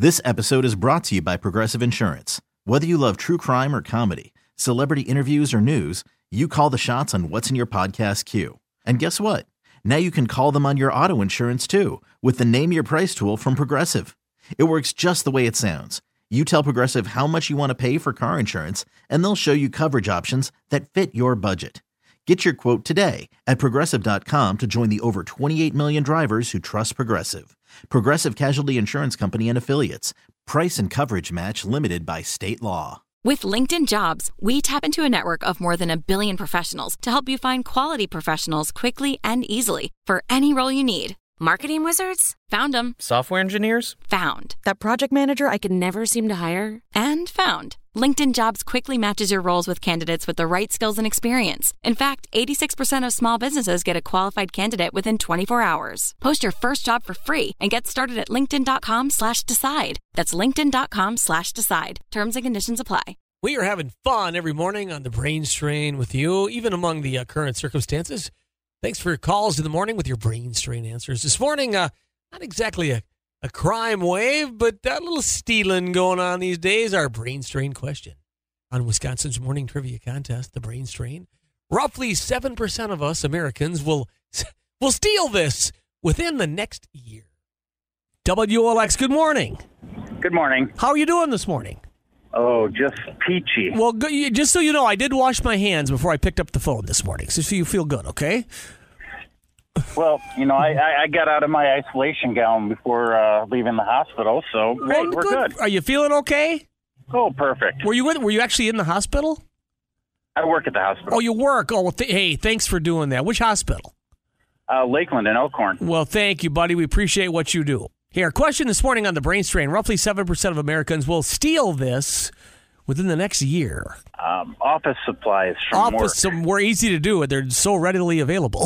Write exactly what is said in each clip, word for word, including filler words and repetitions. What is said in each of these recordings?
This episode is brought to you by Progressive Insurance. Whether you love true crime or comedy, celebrity interviews or news, you call the shots on what's in your podcast queue. And guess what? Now you can call them on your auto insurance too with the Name Your Price tool from Progressive. It works just the way it sounds. You tell Progressive how much you want to pay for car insurance, and they'll show you coverage options that fit your budget. Get your quote today at Progressive dot com to join the over twenty-eight million drivers who trust Progressive. Progressive Casualty Insurance Company and Affiliates. Price and coverage match limited by state law. With LinkedIn Jobs, we tap into a network of more than a billion professionals to help you find quality professionals quickly and easily for any role you need. Marketing wizards? Found them. Software engineers? Found. That project manager I could never seem to hire? And found. LinkedIn Jobs quickly matches your roles with candidates with the right skills and experience. In fact, eighty-six percent of small businesses get a qualified candidate within twenty-four hours. Post your first job for free and get started at linkedin.com slash decide. That's linkedin.com slash decide. Terms and conditions apply. We are having fun every morning on the Brain Strain with you, even among the uh, current circumstances. Thanks for your calls in the morning with your Brain Strain answers. This morning, uh, not exactly a, a crime wave, but a little stealing going on these days. Our Brain Strain question on Wisconsin's morning trivia contest, the Brain Strain. Roughly seven percent of us Americans will, will steal this within the next year. W L X, good morning. Good morning. How are you doing this morning? Oh, just peachy. Well, just so you know, I did wash my hands before I picked up the phone this morning, so you feel good, okay? Well, you know, I, I got out of my isolation gown before uh, leaving the hospital, so well, hey, we're good. good. Are you feeling okay? Oh, perfect. Were you in, Were you actually in the hospital? I work at the hospital. Oh, you work? Oh, well, th- hey, thanks for doing that. Which hospital? Uh, Lakeland and Elkhorn. Well, thank you, buddy. We appreciate what you do. Here, question this morning on the Brain Strain. Roughly seven percent of Americans will steal this within the next year. Um, office supplies from office, work. Some, we're easy to do. They're so readily available.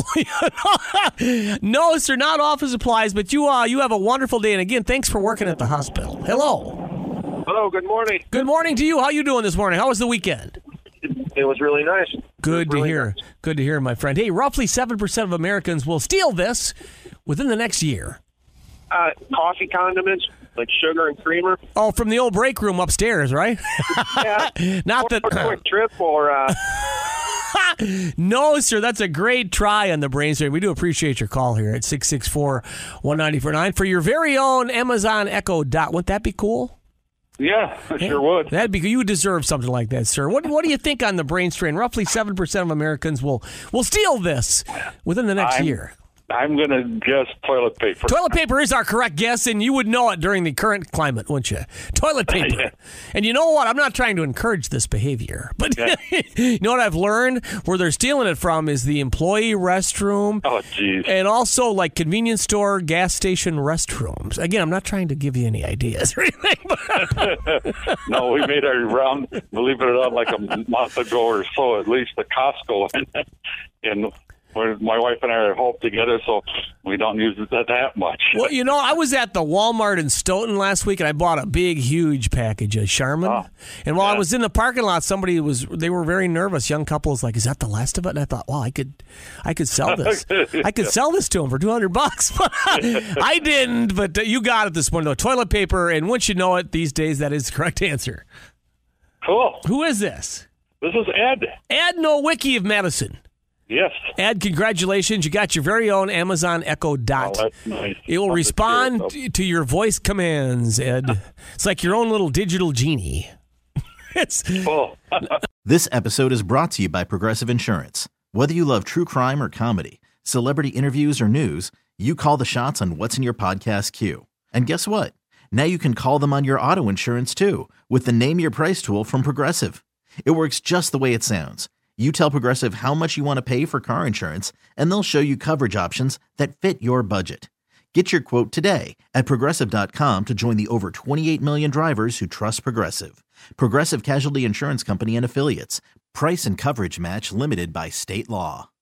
No, sir, not office supplies, but you uh, you have a wonderful day. And again, thanks for working at the hospital. Hello. Hello, good morning. Good morning to you. How you doing this morning? How was the weekend? It was really nice. Good to really hear. Nice. Good to hear, my friend. Hey, roughly seven percent of Americans will steal this within the next year. Uh, coffee condiments, like sugar and creamer. Oh, from the old break room upstairs, right? Yeah. Not or that. A quick trip or... Uh... No, sir. That's a great try on the Brain Strain. We do appreciate your call here at six six four, one nine four nine for your very own Amazon Echo Dot. Wouldn't that be cool? Yeah, I Hey, sure would. That'd be. You deserve something like that, sir. What What do you think on the Brain Strain? Roughly seven percent of Americans will will steal this within the next I'm, year. I'm going to guess toilet paper. Toilet paper is our correct guess, and you would know it during the current climate, wouldn't you? Toilet paper. Yeah. And you know what? I'm not trying to encourage this behavior, but Yeah. you know what I've learned? Where they're stealing it from is the employee restroom. Oh, jeez. And also like convenience store, gas station restrooms. Again, I'm not trying to give you any ideas or anything. But No, we made our round, believe it or not, like a month ago or so, at least, the Costco. And we're, my wife and I are home together, so we don't use it that, that much. Well, you know, I was at the Walmart in Stoughton last week, and I bought a big, huge package of Charmin. Oh, and while yeah. I was in the parking lot, somebody was, they were very nervous. Young couple was like, is that the last of it? And I thought, wow, I could I could sell this. I could sell this to them for two hundred bucks. I didn't, but you got it this morning, though. Toilet paper, and once you know it, these days, that is the correct answer. Cool. Who is this? This is Ed. Ed Nowicki of Madison. Yes. Ed, congratulations. You got your very own Amazon Echo Dot. Oh, that's nice. It will Love the respond cheers, t- to your voice commands, Ed. It's like your own little digital genie. It's Cool. This episode is brought to you by Progressive Insurance. Whether you love true crime or comedy, celebrity interviews or news, you call the shots on what's in your podcast queue. And guess what? Now you can call them on your auto insurance too with the Name Your Price tool from Progressive. It works just the way it sounds. You tell Progressive how much you want to pay for car insurance, and they'll show you coverage options that fit your budget. Get your quote today at Progressive dot com to join the over twenty-eight million drivers who trust Progressive. Progressive Casualty Insurance Company and Affiliates. Price and coverage match limited by state law.